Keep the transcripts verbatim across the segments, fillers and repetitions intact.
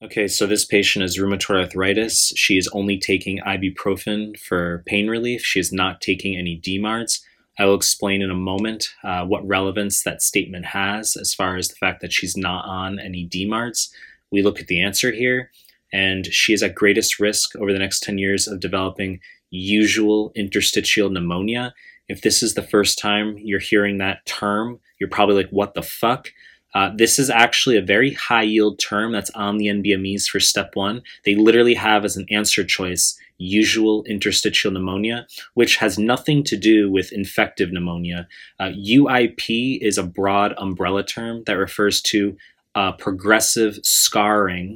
Okay, so this patient is rheumatoid arthritis. She is only taking ibuprofen for pain relief. She is not taking any D MARDs. I will explain in a moment uh, what relevance that statement has as far as the fact that she's not on any D MARDs. We look at the answer here, and she is at greatest risk over the next ten years of developing usual interstitial pneumonia. If this is the first time you're hearing that term, you're probably like, what the fuck? Uh, this is actually a very high yield term that's on the N B M Es for step one. They literally have as an answer choice usual interstitial pneumonia, which has nothing to do with infective pneumonia. Uh, U I P is a broad umbrella term that refers to uh, progressive scarring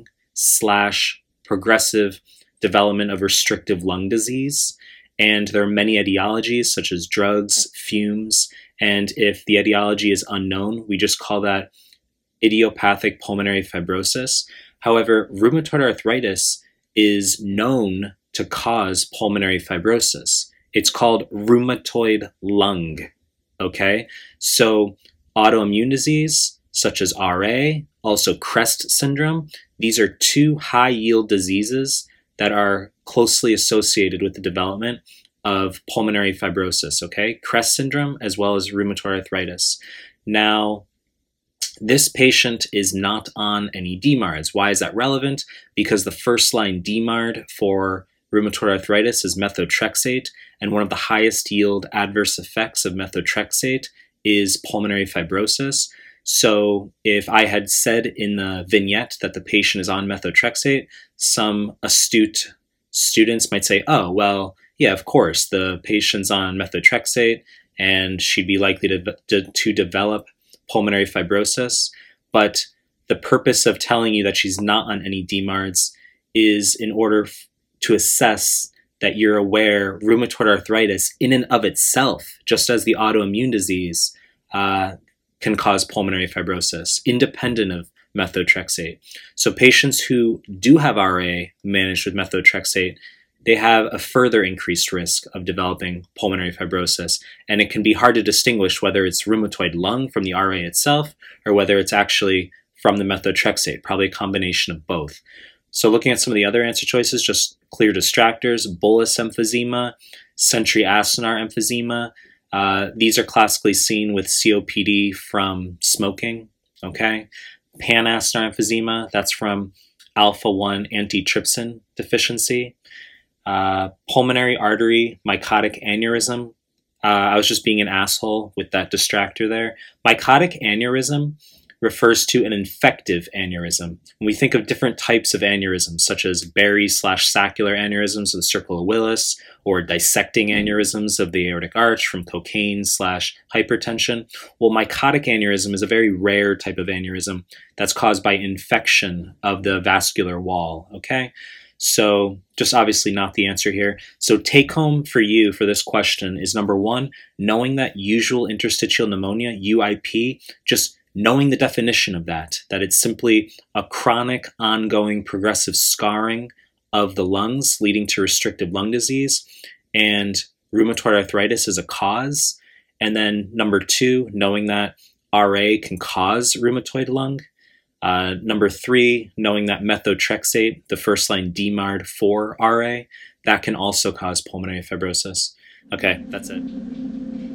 slash progressive development of restrictive lung disease. And there are many etiologies such as drugs, fumes, and if the etiology is unknown, we just call that idiopathic pulmonary fibrosis. However, rheumatoid arthritis is known to cause pulmonary fibrosis. It's called rheumatoid lung, okay? So autoimmune disease, such as R A, also CREST syndrome, these are two high-yield diseases that are closely associated with the development of pulmonary fibrosis, okay? CREST syndrome as well as rheumatoid arthritis. Now, this patient is not on any D MARDs. Why is that relevant? Because the first line D MARD for rheumatoid arthritis is methotrexate, and one of the highest yield adverse effects of methotrexate is pulmonary fibrosis. So if I had said in the vignette that the patient is on methotrexate, some astute students might say, oh, well, yeah, of course, the patient's on methotrexate and she'd be likely to, to, to develop pulmonary fibrosis. But the purpose of telling you that she's not on any D MARDs is in order f- to assess that you're aware rheumatoid arthritis in and of itself, just as the autoimmune disease, uh, can cause pulmonary fibrosis independent of methotrexate. So patients who do have R A managed with methotrexate, they have a further increased risk of developing pulmonary fibrosis. And it can be hard to distinguish whether it's rheumatoid lung from the R A itself or whether it's actually from the methotrexate, probably a combination of both. So looking at some of the other answer choices, just clear distractors, bullous emphysema, century acinar emphysema. Uh, these are classically seen with C O P D from smoking, okay? Pan-acinar emphysema, that's from alpha one antitrypsin deficiency. Uh, pulmonary artery mycotic aneurysm. Uh, I was just being an asshole with that distractor there. Mycotic aneurysm refers to an infective aneurysm. When we think of different types of aneurysms, such as Barry slash saccular aneurysms of the circle of Willis, or dissecting aneurysms of the aortic arch from cocaine slash hypertension, well, mycotic aneurysm is a very rare type of aneurysm that's caused by infection of the vascular wall, okay? So just obviously not the answer here. So take home for you for this question is number one, knowing that usual interstitial pneumonia, U I P, just knowing the definition of that, that it's simply a chronic, ongoing, progressive scarring of the lungs leading to restrictive lung disease, and rheumatoid arthritis is a cause. And then number two, knowing that R A can cause rheumatoid lung. Uh, number three, knowing that methotrexate, the first line D MARD for R A, that can also cause pulmonary fibrosis. Okay, that's it.